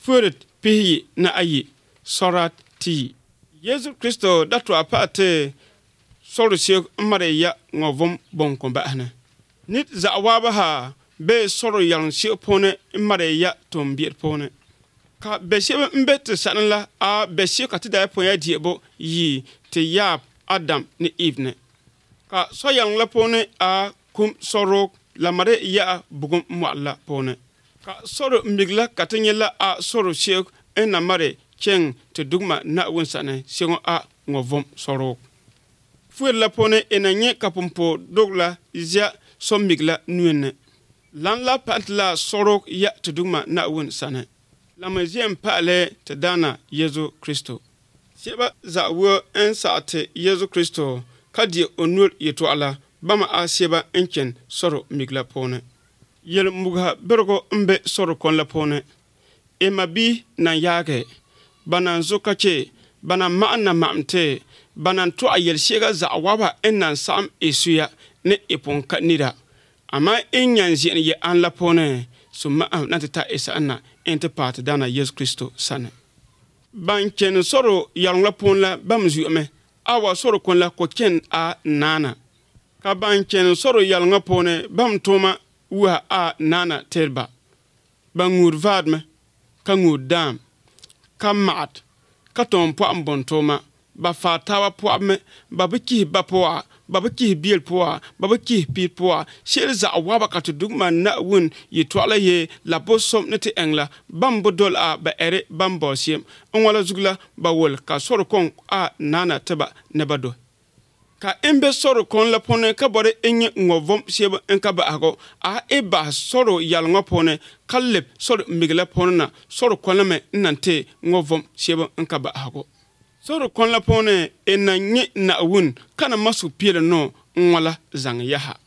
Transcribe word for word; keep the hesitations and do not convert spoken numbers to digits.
Furet pihi na ayi sorat ti. Yesu Kristo datu apate soru siyo mare ya ngovom bonko bahne. Nit za awaba ha be soru yang siyo pone mare ya tombier pone. Ka besiyo mbete sanla a besiyo katida poya diebo yi te yap Adam ni Eve. Ka so yang la pone a kum sorok la mare ya bugum mwala pone. Ka soro migla katanyela a soro siyo ena mare cheng te dugma na winsane siyo a ngovom sorok. Fuer la pone ena nye kapumpo dogla izya som migla nuene. Lan la patla sorok ya te dugma na winsane. La maziem pale te dana Yesu Kristo. Siba za wo en saate Yesu Kristo kadi onur yeto ala bama a siba enchen soro migla pone. Yel mugha bergo mbe soro kon la pone. E mabi na yage banan zokache banan ma'ana ma'amte banan to ayel shega za awaba enan sam esuya ne epon kanida ama enyan zin ye an la pone summa na ta esa na ente part dana Yesu Kristo sana. Ban chen soro yang la pon la bam zume awa soro kon la ko chen a nana. Ka ban chen soro yang la pone bam toma wa a nana terba. Bangur vadme ka ngur dam ka mat ka ton po ambon toma ba fatawa po me ba biki ba po ba biki biel po ba biki pi po shel za awaba ka tudugma na wun yi twala ye la bosom nete engla bambo dol a ba ere bambo siem onwala zugla ba wol ka soro kon a nana teba nebado ka embe soro kon la pone ka bore enye ngovom sieba enka ba ago a e ba soro yal ngopone kalep soro migla pone na soro kon la me nante ngovom sieba enka ba ago soro kon la pone enanye na wun kana masu piele no nwala zang yaha